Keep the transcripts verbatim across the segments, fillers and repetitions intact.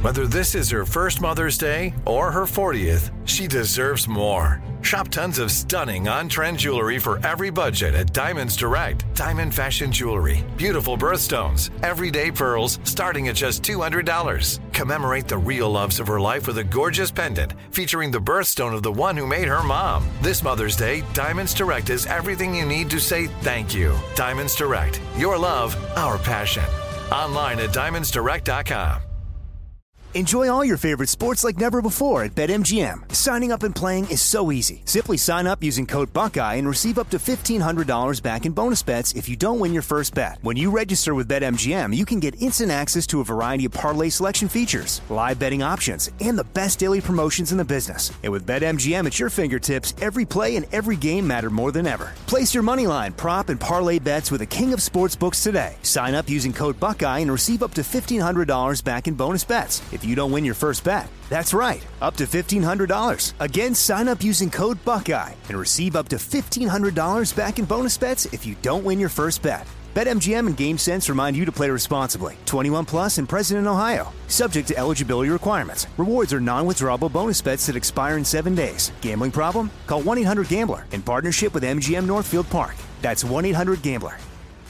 Whether this is her first Mother's Day or her fortieth, she deserves more. Shop tons of stunning on-trend jewelry for every budget at Diamonds Direct. Diamond fashion jewelry, beautiful birthstones, everyday pearls starting at just two hundred dollars. Commemorate the real loves of her life with a gorgeous pendant featuring the birthstone of the one who made her mom. This Mother's Day, Diamonds Direct is everything you need to say thank you. Diamonds Direct, your love, our passion. Online at diamonds direct dot com. Enjoy all your favorite sports like never before at BetMGM. Signing up and playing is so easy. Simply sign up using code Buckeye and receive up to fifteen hundred dollars back in bonus bets if you don't win your first bet. When you register with BetMGM, you can get instant access to a variety of parlay selection features, live betting options, and the best daily promotions in the business. And with BetMGM at your fingertips, every play and every game matter more than ever. Place your moneyline, prop, and parlay bets with the king of sportsbooks today. Sign up using code Buckeye and receive up to fifteen hundred dollars back in bonus bets if you don't win your first bet. That's right, up to fifteen hundred dollars. Again, sign up using code Buckeye and receive up to fifteen hundred dollars back in bonus bets if you don't win your first bet. BetMGM and GameSense remind you to play responsibly. twenty-one plus and present in Ohio. Subject to eligibility requirements. Rewards are non-withdrawable bonus bets that expire in seven days. Gambling problem? Call one eight hundred gambler in partnership with M G M Northfield Park. That's one eight hundred gambler.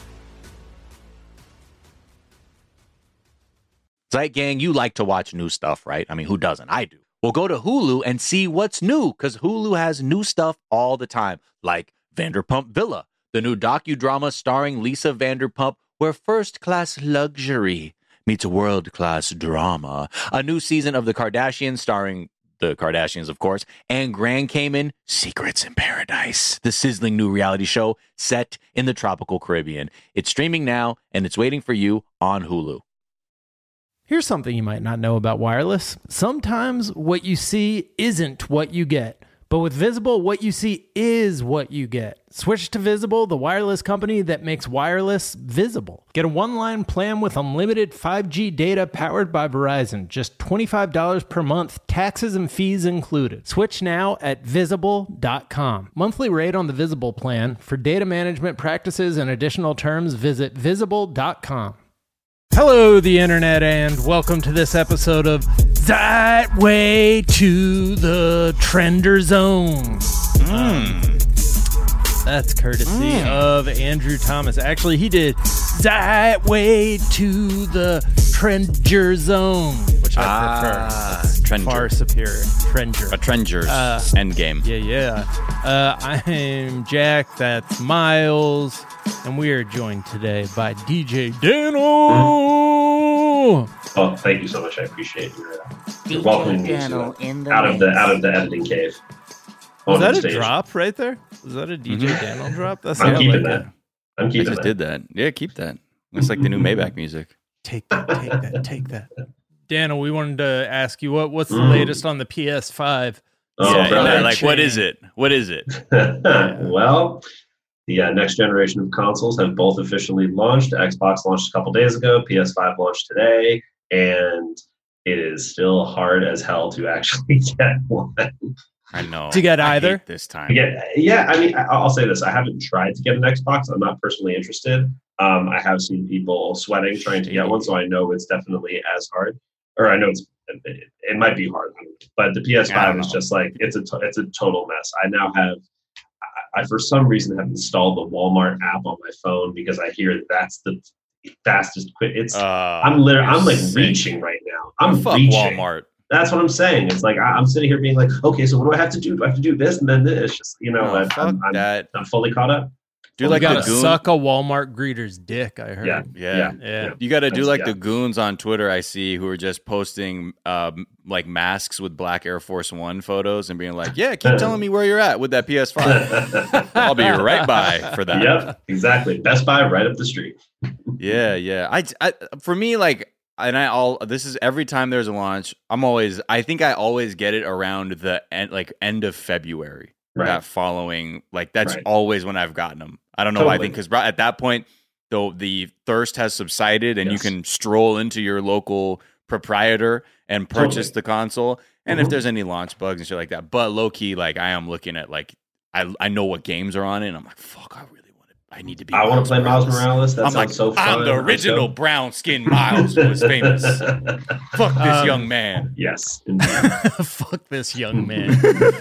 Zeit Gang, you like to watch new stuff, right? I mean, who doesn't? I do. Well, go to Hulu and see what's new, because Hulu has new stuff all the time, like Vanderpump Villa, the new docudrama starring Lisa Vanderpump, where first-class luxury meets world-class drama. A new season of The Kardashians starring the Kardashians, of course, and Grand Cayman, Secrets in Paradise, the sizzling new reality show set in the tropical Caribbean. It's streaming now, and it's waiting for you on Hulu. Here's something you might not know about wireless. Sometimes what you see isn't what you get. But with Visible, what you see is what you get. Switch to Visible, the wireless company that makes wireless visible. Get a one-line plan with unlimited five G data powered by Verizon. Just twenty-five dollars per month, taxes and fees included. Switch now at visible dot com. Monthly rate on the Visible plan. For data management practices and additional terms, visit visible dot com. Hello, the internet, and welcome to this episode of That Way to the Trender Zone. Mm. That's courtesy mm. of Andrew Thomas. Actually, he did That Way to the Trenger Zone, which I ah, prefer. It's Trenger. Far superior. Trenger. A Trenger's uh, endgame. Yeah, yeah. Uh, I'm Jack. That's Miles. And we are joined today by D J Dano. Oh, thank you so much. I appreciate your, uh, your welcoming me to, uh, out of the out of the editing cave. Was that a stage. drop right there? Was that a D J mm-hmm. Dano drop? That's I'm keeping like that. It. I'm keeping I just that. did that. Yeah, keep that. It's like the new Maybach music. Take that. Take that. Take that. Dano, we wanted to ask you what what's the mm. latest on the P S five? Oh, yeah, yeah, like what is it? What is it? Well. The uh, next generation of consoles have both officially launched. Xbox launched a couple days ago. P S five launched today. And it is still hard as hell to actually get one. I know. To get I either? This time. Yeah, yeah, I mean, I'll say this. I haven't tried to get an Xbox. I'm not personally interested. Um, I have seen people sweating trying to get one, so I know it's definitely as hard. Or I know it's it, it might be hard. But the P S five is just like, it's a, to, it's a total mess. I now have... I, for some reason, have installed the Walmart app on my phone because I hear that's the fastest quick. It's uh, I'm literally I'm like sick. reaching right now. I'm Fuck reaching. Walmart. That's what I'm saying. It's like I, I'm sitting here being like, okay, so what do I have to do? Do I have to do this and then this? Just you know, oh, I, I'm, I'm, that. I'm fully caught up. Do you like gotta the goon? suck a Walmart greeter's dick, I heard. Yeah, yeah, yeah. yeah. yeah. You got to do like yeah. the goons on Twitter I see who are just posting um, like masks with black Air Force One photos and being like, yeah, keep telling me where you're at with that P S five. I'll be right by for that. Yep, exactly. Best Buy right up the street. yeah, yeah. I, I, for me, like, and I all this is every time there's a launch, I'm always, I think I always get it around the end, like end of February. Right. That following, like that's right. always when I've gotten them. I don't know totally. why. I think because at that point, though, the thirst has subsided, and yes. you can stroll into your local proprietor and purchase totally. the console. And mm-hmm. if there's any launch bugs and shit like that, but low key, like I am looking at like I I know what games are on it, and I'm like, fuck, I really want to I need to be. I want to play Miles Morales. That I'm sounds like, so fun. I'm the original brown skin Miles who was famous. Fuck this Um, young man. Yes. Fuck this young man.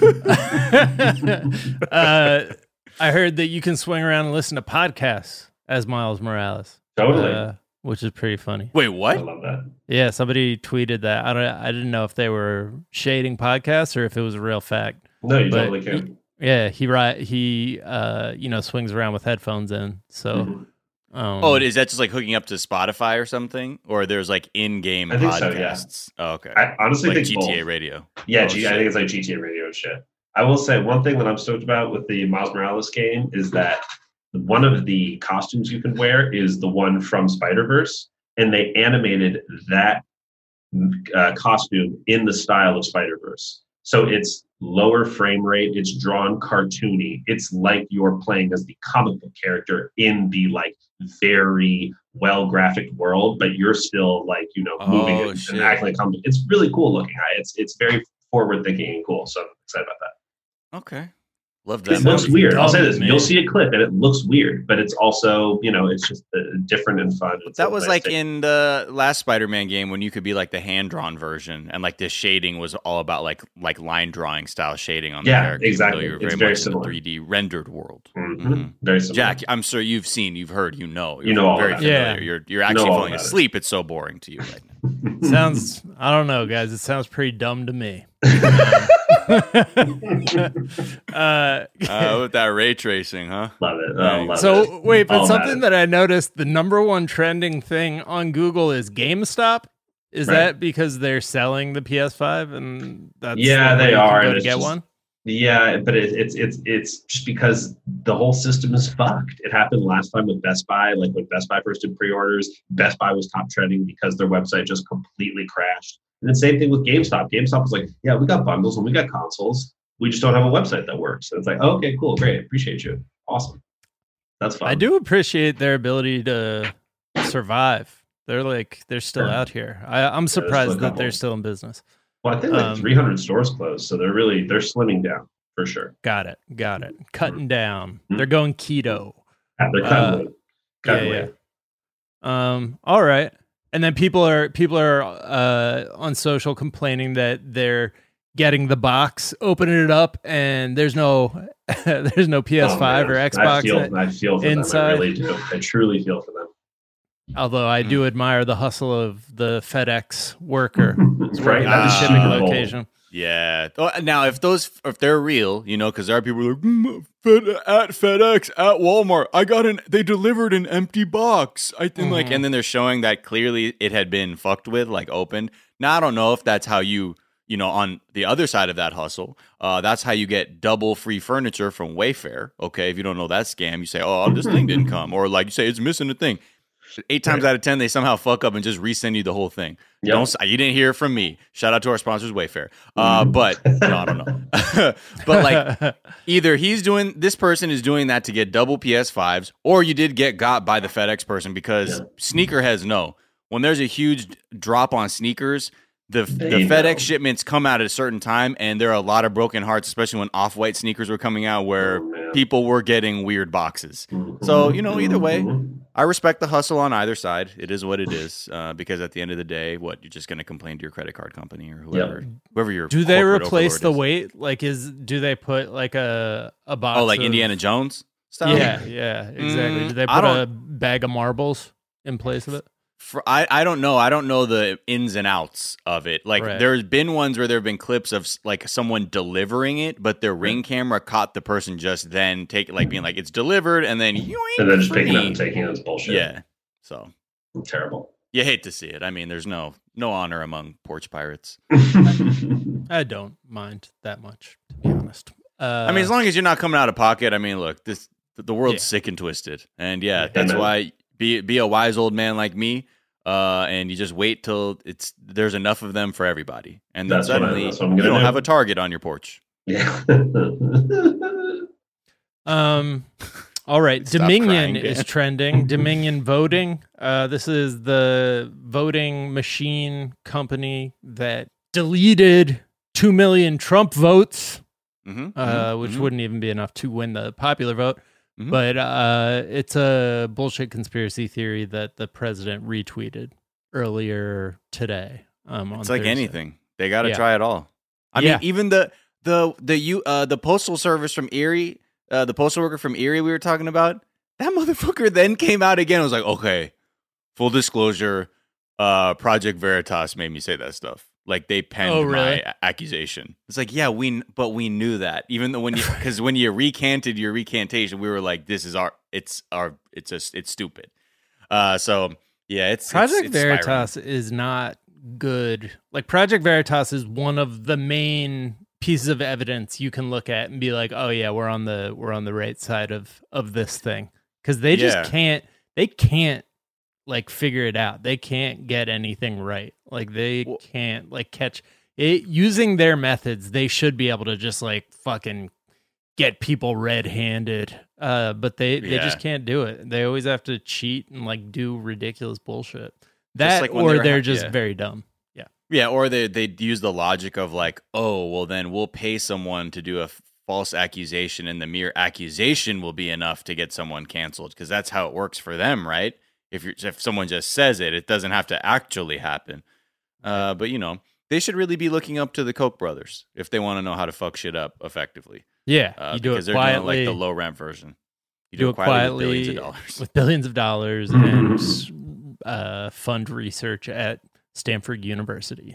uh, I heard that you can swing around and listen to podcasts as Miles Morales. Totally. Uh, which is pretty funny. Wait, I what? love that. Yeah, somebody tweeted that. I don't. I didn't know if they were shading podcasts or if it was a real fact. No, you But totally can. Yeah, he right. He uh, you know, swings around with headphones in. So, Mhm. um, Oh, is that just like hooking up to Spotify or something? Or there's like in-game I think so, podcasts? yeah. Oh, okay. I honestly like think G T A both. Radio. Yeah, Oh, G- shit. I think it's like G T A Radio and shit. I will say one thing that I'm stoked about with the Miles Morales game is that one of the costumes you can wear is the one from Spider-Verse, and they animated that uh, costume in the style of Spider-Verse. So it's lower frame rate, it's drawn cartoony. It's like you're playing as the comic book character in the like very well graphic world, but you're still like, you know, moving Oh, it shit. and acting like comic. It's really cool looking. I- It's it's very forward thinking and cool. So I'm excited about that. Okay. Love It that. looks sounds weird. I'll say dumb, this: man. you'll see a clip, and it looks weird, but it's also, you know, it's just uh, different and fun. It's That a was nice like thing. in the last Spider-Man game when you could be like the hand-drawn version, and like the shading was all about like like line drawing style shading on the Yeah, character. even exactly. though you were It's very, very much similar. in the three D rendered world. Mhm. Mhm. Very similar. Jack, I'm sure you've seen, you've heard, you know, You know all very about it. familiar. Yeah. You're you're actually know all falling about it. asleep. It's so boring to you right now. sounds. I don't know, guys. It sounds pretty dumb to me. uh, Uh, with that ray tracing, huh? love it. Oh, Nice. love so it. wait, but All about something it. that I noticed: the number one trending thing on Google is GameStop. Is Right. that because they're selling the P S five and that's Yeah, the way they you can are, go and to it's get just- one? Yeah, but it, it's it's it's just because the whole system is fucked. It happened last time with Best Buy. Like when Best Buy first did pre-orders, Best Buy was top trending because their website just completely crashed. And the same thing with GameStop. GameStop was like, yeah, we got bundles and we got consoles. We just don't have a website that works. And it's like, oh, okay, cool, great, appreciate you, awesome. That's fun. I do appreciate their ability to survive. They're like they're still Sure. out here. I, I'm there's still a surprised that couple. they're still in business. Well, I think like um, three hundred stores closed, so they're really they're slimming down for sure. Got it. Got it. Cutting down. Mhm. They're going keto. Yeah, they're Uh, cutting weight. Cutting yeah, weight. Um. All right. And then people are people are uh, on social complaining that they're getting the box, opening it up, and there's no there's no P S five Oh, or man. Xbox. I feel, in it. I feel for inside. them. I really do. I truly feel for them. Although I do admire the hustle of the FedEx worker who's Right. working at the Ah. shipping Super Bowl. location. Yeah. Oh, now, if those, if they're real, you know, because there are people who are like mm, Fed, at FedEx, at Walmart, I got an, they delivered an empty box. I think like, Mhm. and then they're showing that clearly it had been fucked with, like opened. Now I don't know if that's how you, you know, on the other side of that hustle, uh, that's how you get double free furniture from Wayfair. Okay, if you don't know that scam, you say, oh, this thing didn't come, or like you say, it's missing a thing. Eight times out of ten, they somehow fuck up and just resend you the whole thing. Yep. Don't you didn't hear it from me. Shout out to our sponsors, Wayfair. Uh, but no, I don't know. But like, either he's doing this person is doing that to get double P S fives, or you did get got by the FedEx person because Yeah. sneakerheads know when there's a huge drop on sneakers. The, They the FedEx know. shipments come out at a certain time, and there are a lot of broken hearts, especially when off-white sneakers were coming out, where Oh, man. people were getting weird boxes. Mhm. So, you know, either way, Mhm. I respect the hustle on either side. It is what it is, uh, because at the end of the day, what you're just going to complain to your credit card company or whoever, whoever your Do they corporate replace overlord the is. weight? Like, is do they put like a a box? Oh, like of- Indiana Jones style? Yeah, yeah, exactly. Mm, do they I put a don't- bag of marbles in place of it? For, I, I don't know. I don't know the ins and outs of it. Like Right. there's been ones where there have been clips of s- like someone delivering it, but their ring camera caught the person just then take like being like it's delivered and then yoink And then just for picking it up me. and taking it as bullshit. Yeah. So Terrible. you hate to see it. I mean, there's no no honor among porch pirates. I don't mind that much, to be honest. Uh, I mean, as long as you're not coming out of pocket. I mean, look, this the world's Yeah. sick and twisted, and yeah, Yeah, that's man. why be be a wise old man like me, uh, and you just wait till it's there's enough of them for everybody, and then That's what I- suddenly that's what I'm you gonna don't do. have a target on your porch. Yeah. Um, all right. Stop Dominion crying, is Dan. trending. Dominion voting. Uh, this is the voting machine company that deleted two million Trump votes, Mm-hmm. uh, which wouldn't even be enough to win the popular vote. Mm-hmm. But uh, it's a bullshit conspiracy theory that the president retweeted earlier today. Um, it's on like Thursday. anything; they got to yeah. try it all. I yeah. mean, even the the the you uh, the postal service from Erie, uh, the postal worker from Erie we were talking about, that motherfucker then came out again. and was like, okay, full disclosure, uh, Project Veritas made me say that stuff. Like they penned oh, really? my accusation. It's like, yeah, we, but we knew that. Even though when you, because when you recanted your recantation, we were like, this is our, it's our, it's just, it's stupid. Uh, so yeah, it's Project it's, it's Veritas spiraling. is not good. Like Project Veritas is one of the main pieces of evidence you can look at and be like, oh yeah, we're on the, we're on the right side of of this thing, because they just Yeah. can't, they can't. like figure it out. They can't get anything right. Like they well, can't like catch it using their methods. They should be able to just like fucking get people red-handed. Uh, but they, they yeah. just can't do it. They always have to cheat and like do ridiculous bullshit. That like or they were they're ha- just yeah. very dumb. Yeah. Yeah. Or they, they use the logic of like, oh, well then we'll pay someone to do a f- false accusation and the mere accusation will be enough to get someone canceled. Cause that's how it works for them. Right. If you're, if someone just says it, it doesn't have to actually happen. Uh, but, you know, they should really be looking up to the Koch brothers if they want to know how to fuck shit up effectively. Yeah, uh, you do because it they're quietly. doing like the low rent version. You do, do it quietly, quietly with billions of dollars. With billions of dollars and uh, fund research at Stanford University.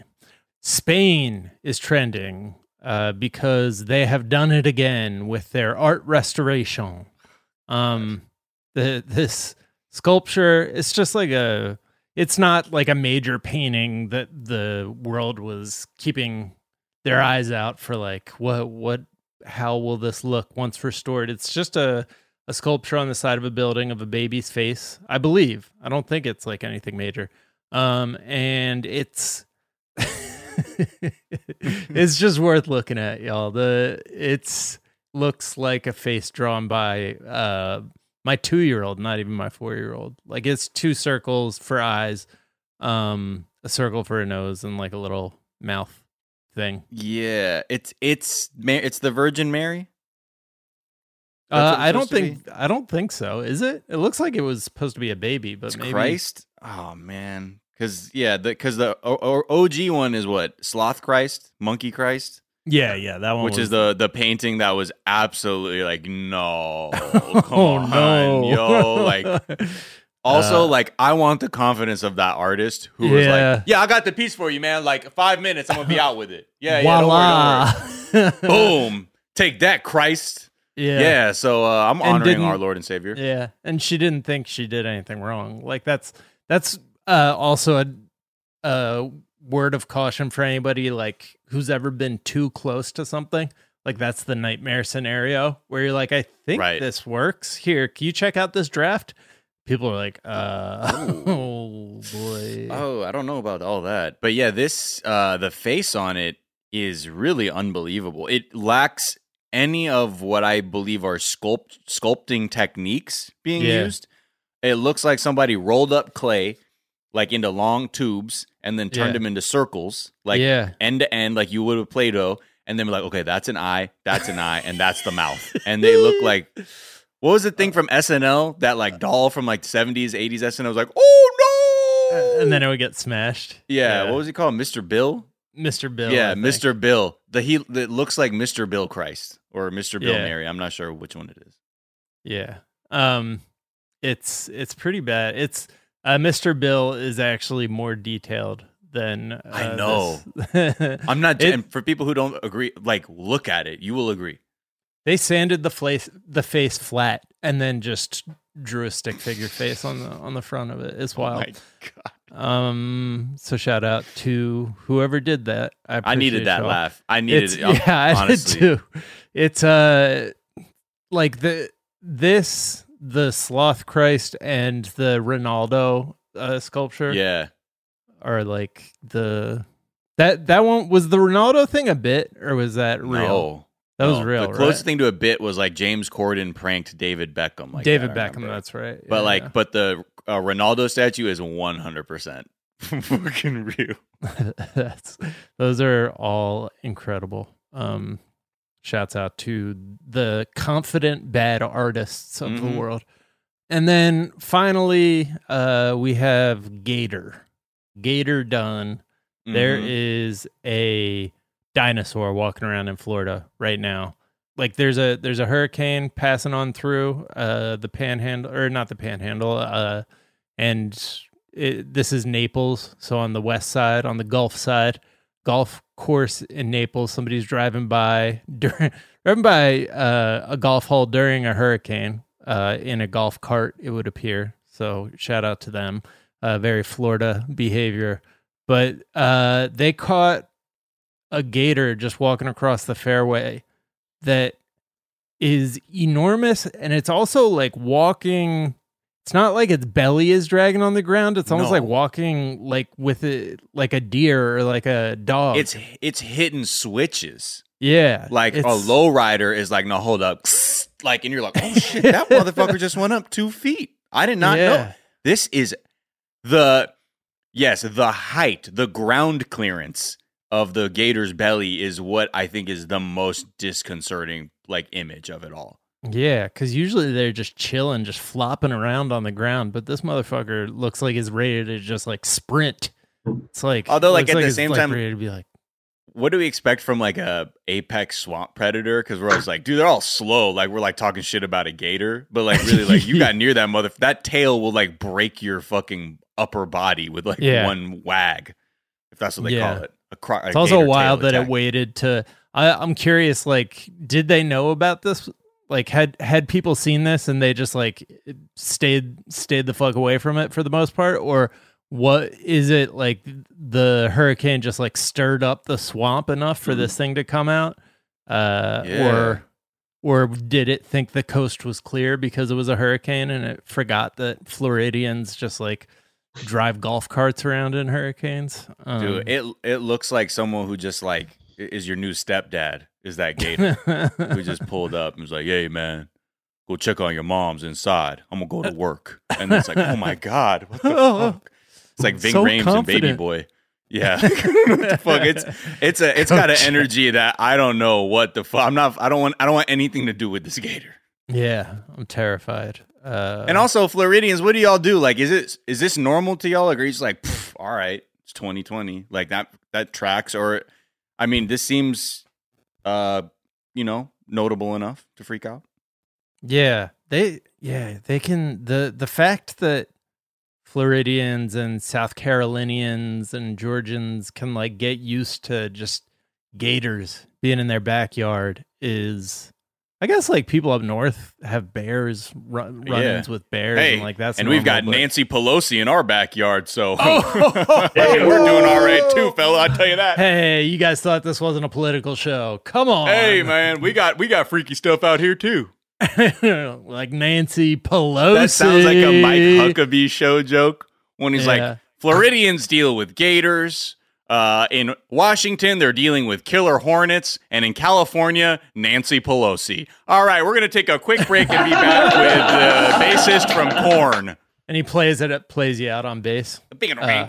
Spain is trending uh, because they have done it again with their art restoration. Um, the this. Sculpture, it's just like a, it's not like a major painting that the world was keeping their eyes out for like, what, what, how will this look once restored? It's just a, a sculpture on the side of a building of a baby's face, I believe. I don't think it's like anything major. Um, and it's, it's just worth looking at, y'all. The, it's looks like a face drawn by, uh, my two-year-old, not even my four-year-old. Like it's two circles for eyes, um, a circle for a nose, and like a little mouth thing. Yeah, it's it's it's the Virgin Mary. Uh, I don't think I don't think so. Is it? It looks like it was supposed to be a baby, but it's maybe Christ. Oh man, because yeah, the because the O G one is what, Sloth Christ, Monkey Christ. Yeah, yeah, that one, which was... is the the painting that was absolutely like, no, come oh on, no, yo, like. Also, uh, like, I want the confidence of that artist who yeah. was like, yeah, I got the piece for you, man. Like, five minutes, I'm gonna be out with it. Yeah, yeah, Voila. don't worry, don't worry. Boom, take that, Christ. Yeah, yeah. So uh, I'm honoring our Lord and Savior. Yeah, and she didn't think she did anything wrong. Like that's that's uh, also a. a word of caution for anybody like who's ever been too close to something. Like that's the nightmare scenario where you're like, I think right. this works. Here, can you check out this draft? People are like, uh, oh boy. Oh, I don't know about all that. But yeah, this, uh, the face on it is really unbelievable. It lacks any of what I believe are sculpt sculpting techniques being yeah. used. It looks like somebody rolled up clay like into long tubes and then turned yeah. them into circles, like yeah. end to end, like you would with Play-Doh, and then be like, okay, that's an eye, that's an eye, and that's the mouth. And they look like, what was the thing from S N L? That like doll from like seventies, eighties S N L was like, oh no! And then it would get smashed. Yeah, yeah. What was he called? Mister Bill? Mister Bill. Yeah, Mister Bill. The he it looks like Mister Bill Christ or Mister Bill yeah. Mary. I'm not sure which one it is. Yeah. Um, it's it's pretty bad. It's Uh, Mister Bill is actually more detailed than uh, I know. I'm not. It, and for people who don't agree, like look at it, you will agree. They sanded the face the face flat and then just drew a stick figure face on the on the front of it. It's wild. Oh my God. Um. So shout out to whoever did that. I, I needed that y'all. laugh. I needed it's, it. Yeah, I honestly. did too. It's uh like the this. The Sloth Christ and the Ronaldo uh, sculpture, yeah, are like the that that one was the Ronaldo thing a bit, or was that real? No, that no. was real. The closest right? thing to a bit was like James Corden pranked David Beckham. Like David that, Beckham, that's right. But yeah, like, yeah. but the uh, Ronaldo statue is one hundred percent fucking real. That's those are all incredible. Um, Shouts out to the confident bad artists of Mm-hmm. the world. And then finally, uh, we have Gator. Gator done. Mm-hmm. There is a dinosaur walking around in Florida right now. Like there's a there's a hurricane passing on through uh, the Panhandle, or not the Panhandle, uh, and it, this is Naples. So on the west side, on the Gulf side, golf course in Naples. Somebody's driving by during driving by uh, a golf hole during a hurricane uh, in a golf cart, it would appear. So shout out to them. Uh, very Florida behavior. But uh, they caught a gator just walking across the fairway that is enormous, and it's also like walking. It's not like its belly is dragging on the ground. It's almost No. like walking like with it, like a deer or like a dog. It's it's hitting switches. yeah, Like it's, a low rider is like, no, hold up. Like, and you're like, oh shit, that motherfucker just went up two feet. I did not Yeah. know. This is the, yes, the height, the ground clearance of the gator's belly is what I think is the most disconcerting, like, image of it all. Yeah, because usually they're just chilling, just flopping around on the ground. But this motherfucker looks like he's ready to just like sprint. It's like, Although, like, looks at the it's, same like, time- ready to be like, What do we expect from like a apex swamp predator? Because we're always like, dude, they're all slow. Like we're like talking shit about a gator, but like really, like you got near that mother, that tail will like break your fucking upper body with like Yeah. one wag, if that's what they Yeah. call it. A cro- a it's also gator wild tail that it attack. waited to. I, I'm curious, like, did they know about this? Like, had had people seen this and they just like stayed stayed the fuck away from it for the most part, or what is it like? The hurricane just like stirred up the swamp enough for this thing to come out, uh, Yeah. or or did it think the coast was clear because it was a hurricane and it forgot that Floridians just like drive golf carts around in hurricanes? Um, Dude, it it looks like someone who just like is your new stepdad. Is that gator who just pulled up and was like, "Hey man, go check on your mom's inside. I'm gonna go to work." And it's like, "Oh my god, what the fuck?" It's like Ving So Rhames and Baby confident. Boy. Yeah, fuck. It's it's a it's got an energy that I don't know what the fuck. I'm not. I don't want. I don't want anything to do with this gator. Yeah, I'm terrified. Uh, And also, Floridians, what do y'all do? Like, is it is this normal to y'all? Like, are you just like, "Pff, all right, it's twenty twenty, like that that tracks? Or, I mean, this seems, uh, you know, notable enough to freak out. yeah, they yeah they can the the fact that Floridians and South Carolinians and Georgians can like get used to just gators being in their backyard is. I guess like people up north have bears run, run-ins with bears, Hey, and like that's and we've got normal, but- Nancy Pelosi in our backyard, so Oh! hey, we're doing all right too, fella. I tell you that. Hey, you guys thought this wasn't a political show? Come on, Hey, man, we got we got freaky stuff out here too. like Nancy Pelosi. That sounds like a Mike Huckabee show joke when he's Yeah. like, Floridians deal with gators. Uh, in Washington, they're dealing with killer hornets, and in California, Nancy Pelosi. All right, we're gonna take a quick break and be back with the bassist from Korn. And he plays it, it plays you out on bass. Uh,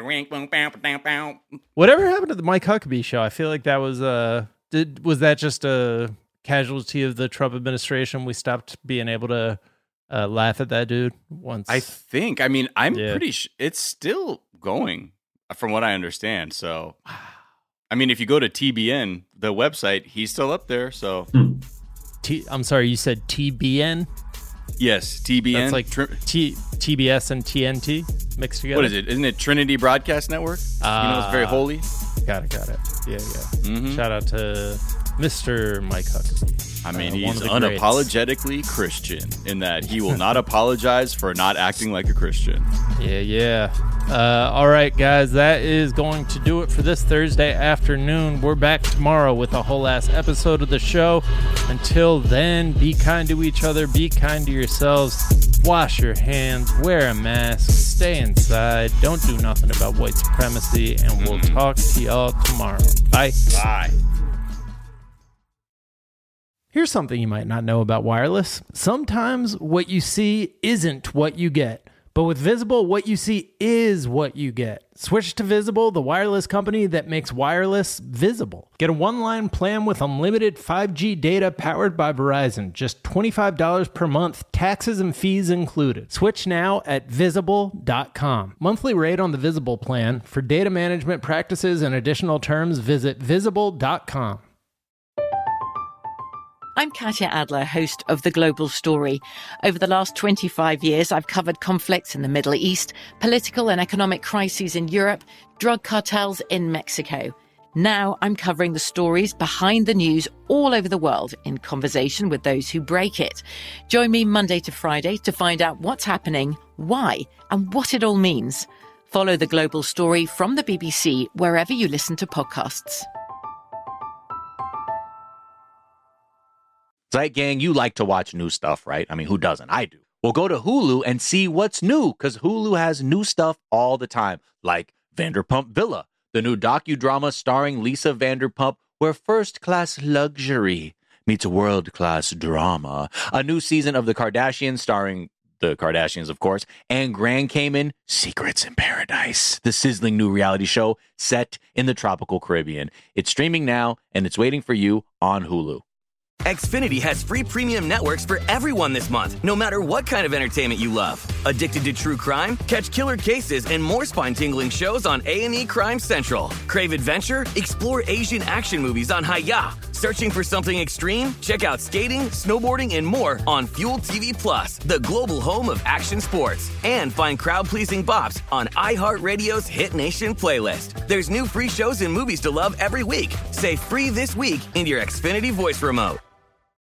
Whatever happened to the Mike Huckabee show? I feel like that was uh did was that just a casualty of the Trump administration? We stopped being able to uh, laugh at that dude once. I think. I mean, I'm Yeah. pretty. Sh- it's still going, from what I understand. So, I mean, if you go to T B N, the website, he's still up there. So, T- I'm sorry, you said T B N? yes, T B N. That's like Tri- T T B S and T N T mixed together. what is it? Isn't it Trinity Broadcast Network? you know, it's very Ah. holy. Got it, got it. Yeah, yeah. Mhm. Shout out to Mister Mike Huckabee. I mean, Uh, one he's of the greats. unapologetically Christian in that he will not apologize for not acting like a Christian. Yeah, yeah. Uh, all right, guys, that is going to do it for this Thursday afternoon. We're back tomorrow with a whole ass episode of the show. Until then, be kind to each other, be kind to yourselves, wash your hands, wear a mask, stay inside, don't do nothing about white supremacy, and we'll talk to y'all tomorrow. Bye. Bye. Here's something you might not know about wireless. Sometimes what you see isn't what you get. But with Visible, what you see is what you get. Switch to Visible, the wireless company that makes wireless visible. Get a one-line plan with unlimited five G data powered by Verizon. Just twenty-five dollars per month, taxes and fees included. Switch now at visible dot com. Monthly rate on the Visible plan. For data management practices and additional terms, visit visible dot com. I'm Katya Adler, host of The Global Story. Over the last twenty-five years, I've covered conflicts in the Middle East, political and economic crises in Europe, drug cartels in Mexico. Now I'm covering the stories behind the news all over the world in conversation with those who break it. Join me Monday to Friday to find out what's happening, why, and what it all means. Follow The Global Story from the B B C wherever you listen to podcasts. Right, gang, you like to watch new stuff, right? I mean, who doesn't? I do. Well, go to Hulu and see what's new, because Hulu has new stuff all the time, like Vanderpump Villa, the new docudrama starring Lisa Vanderpump, where first-class luxury meets world-class drama. A new season of The Kardashians starring the Kardashians, of course, and Grand Cayman, Secrets in Paradise, the sizzling new reality show set in the tropical Caribbean. It's streaming now, and it's waiting for you on Hulu. Xfinity has free premium networks for everyone this month, no matter what kind of entertainment you love. Addicted to true crime? Catch killer cases and more spine-tingling shows on A and E Crime Central. Crave adventure? Explore Asian action movies on Hi-Ya. Searching for something extreme? Check out skating, snowboarding, and more on Fuel T V Plus, the global home of action sports. And find crowd-pleasing bops on iHeartRadio's Hit Nation playlist. There's new free shows and movies to love every week. Say free this week in your Xfinity voice remote.